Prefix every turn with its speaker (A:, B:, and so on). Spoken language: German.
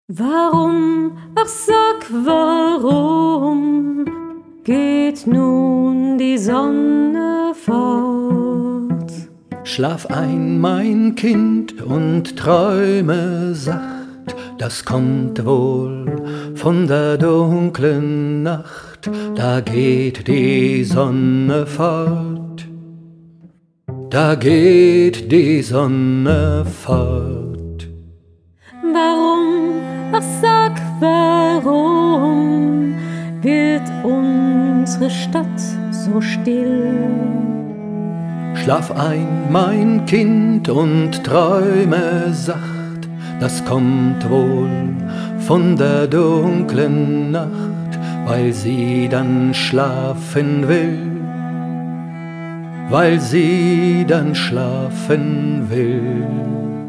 A: Warum, ach sag, warum geht nun die Sonne fort?
B: Schlaf ein, mein Kind, und träume sacht, das kommt wohl von der dunklen Nacht, da geht die Sonne fort, da geht die Sonne fort.
A: Warum, ach sag, warum wird unsere Stadt so still?
B: Schlaf ein, mein Kind, und träume sacht, das kommt wohl von der dunklen Nacht, weil sie dann schlafen will, weil sie dann schlafen will.